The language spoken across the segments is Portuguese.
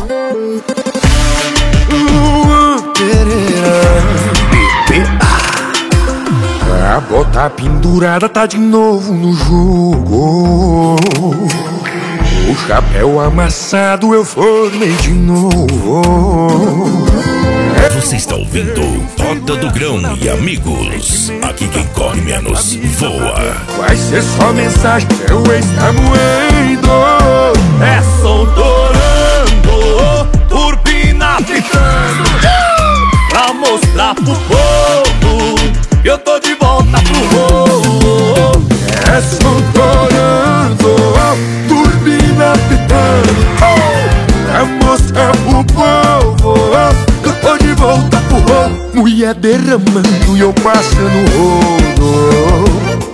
A bota pendurada tá de novo no jogo. O chapéu amassado eu formei de novo. Você está ouvindo Roda do Grão e Amigos. Aqui quem corre menos voa. Vai ser só mensagem, seu ex tá moendo. É som torando, turbina pitando, pra mostrar pro povo que eu tô de volta pro rolo. É som torando, turbina pitando, pra mostrar pro povo que eu tô de volta pro rolo. Mulher derramando e eu passando rolo.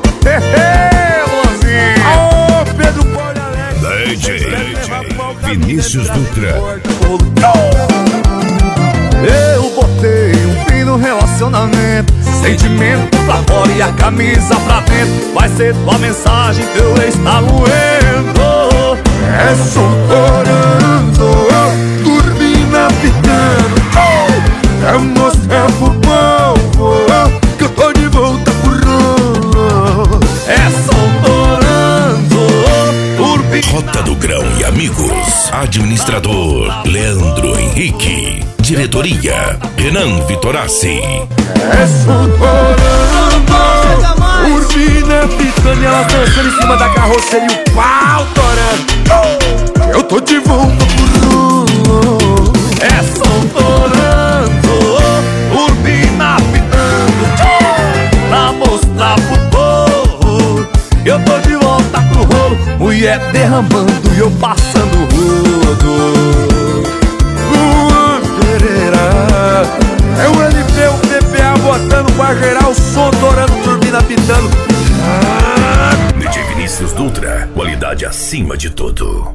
Aô, Pedro Pode Alegre, DJ Vinícius Dutra. Eu botei um fim no relacionamento, sentimento pra fora e a camisa pra dentro. Vai ser tua mensagem, teu ex tá moendo. É som torando, turbina pitando, pra mostrar pro povo que eu tô de volta pro rolo. É som torando, turbina. Rota do Grão e Amigos. Administrador Leandro Henrique. Diretoria Renan Vitorassi. É som torando, turbina pitando e ela dançando em cima da carroceria e o pau torando. Eu tô de volta pro rolo. É som torando, turbina pitando, pra mostrar pro povo eu tô de volta pro rolo. Mulher derramando e eu passando rodo. É o LP, o PPA botando pra geral, o som torando, turbina pitando. DJ Vinícius Dutra, qualidade acima de tudo.